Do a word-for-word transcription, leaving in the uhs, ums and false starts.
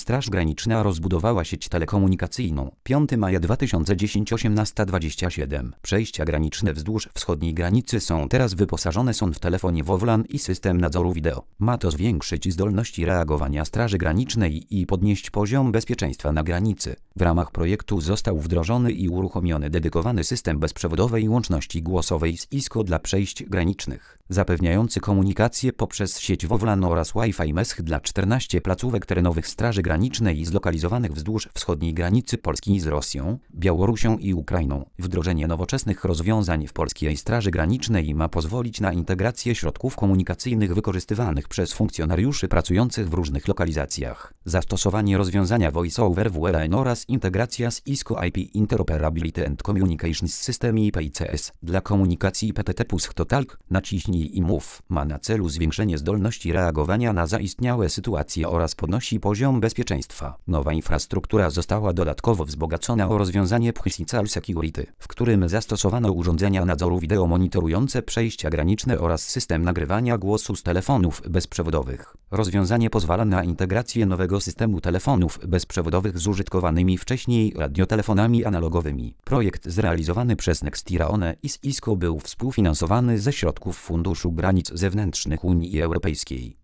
Straż Graniczna rozbudowała sieć telekomunikacyjną. piątego maja dwa tysiące dziesiątego osiemnasta dwadzieścia siedem. Przejścia graniczne wzdłuż wschodniej granicy są teraz wyposażone są w telefonie W O W LAN i system nadzoru wideo. Ma to zwiększyć zdolności reagowania Straży Granicznej i podnieść poziom bezpieczeństwa na granicy. W ramach projektu został wdrożony i uruchomiony dedykowany system bezprzewodowej łączności głosowej z I S C O dla przejść granicznych, zapewniający komunikację poprzez sieć W O W LAN oraz Wi-Fi mesh dla czternastu placówek terenowych Straży Granicznej zlokalizowanych wzdłuż wschodniej granicy Polski z Rosją, Białorusią i Ukrainą. Wdrożenie nowoczesnych rozwiązań w polskiej Straży Granicznej ma pozwolić na integrację środków komunikacyjnych wykorzystywanych przez funkcjonariuszy pracujących w różnych lokalizacjach, zastosowanie rozwiązania Voice over W L A N oraz integracja z I S C O I P Interoperability and Communications System I P C S dla komunikacji P T T Push to Talk, naciśnij i mów, ma na celu zwiększenie zdolności reagowania na zaistniałe sytuacje oraz podnosi poziom bezpieczeństwa. Nowa infrastruktura została dodatkowo wzbogacona o rozwiązanie Physical Security, w którym zastosowano urządzenia nadzoru wideo monitorujące przejścia graniczne oraz system nagrywania głosu z telefonów bezprzewodowych. Rozwiązanie pozwala na integrację nowego systemu telefonów bezprzewodowych z użytkowanymi wcześniej radiotelefonami analogowymi. Projekt zrealizowany przez Nextira-One i z I S C O był współfinansowany ze środków Funduszu Granic Zewnętrznych Unii Europejskiej.